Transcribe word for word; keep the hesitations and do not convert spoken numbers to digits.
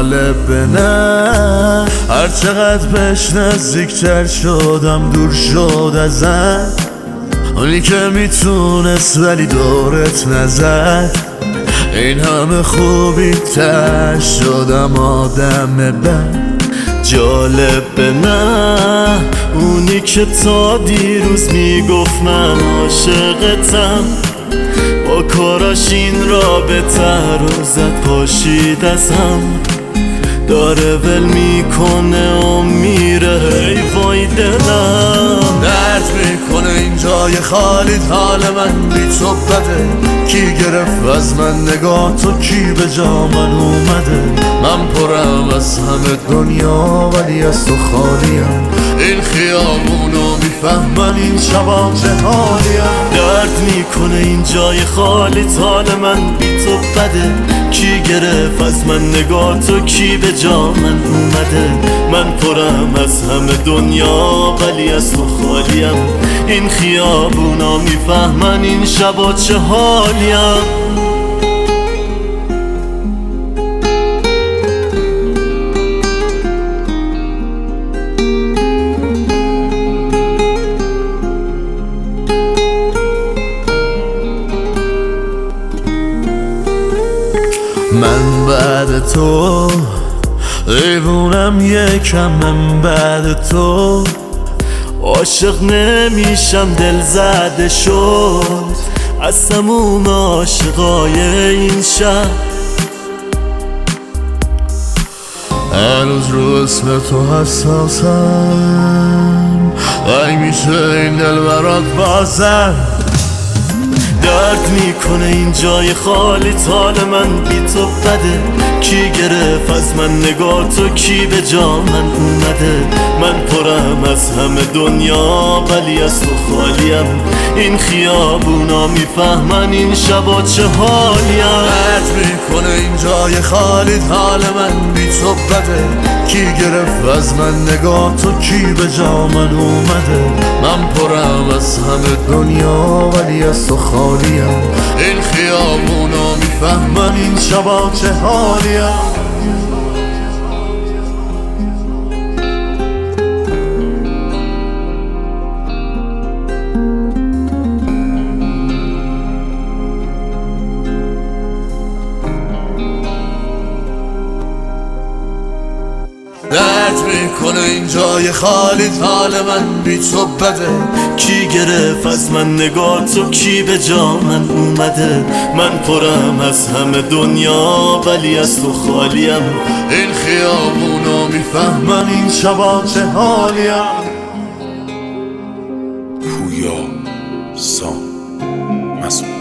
جالب نه، هر چقدر بهش نزدیکتر شدم دور شد ازم. اونی که میتونست ولی دورت نزد، این همه خوبی تر شدم آدم بد. جالب نه، اونی که تا دیروز میگفت من عاشقتم، با کاراش این رابطه رو زد پاشید ازم. داره ول میکنه و میره، ای وای دلم درد میکنه این جای خالی. حال من بی تو بده، کی گرفت از من نگاه تو، کی به جا من اومده. من پرم از همه دنیا ولی از تو خالیم. این خیابونو میفهمن این شبا چه حالیم. درد میکنه این جای خالی، حال من بی تو بده، کی گرفت از من نگاه تو، کی به جا من اومده. من پرم از همه دنیا ولی از تو خالیم. این خیابونا میفهمن این شبا چه حالیم. من بعد تو دیوونم، یکم من بعد تو عاشق نمیشم، دل زده شد از تموم عاشقای این شب. هنوز رو اسم تو حساسم، ای میشه این دل برات بازم. درد میکنه این جای خالی، حال من بی تو بده، کی گرفت از من نگاه تو، کی به جا من اومده. من پرم از همه دنیا ولی از تو خالیم. این خیابونا میفهمن این شبا چه حالیم. درد میکنه این جای خالی، حال من بی تو بده، کی گرفت از من نگاه تو، کی به جا من اومده. من پرم از همه دنیا ولی از تو خالیم. این خیابونا میفهمن این شبا چه حالیم. درد میکنه این جای خالی، حال من بی تو بده، کی گرفت از من نگاه تو، کی به جا من اومده. من پرم از همه دنیا ولی از تو خالیم. این خیابونا میفهمن این شبا چه حالیم. پویا سام مسعود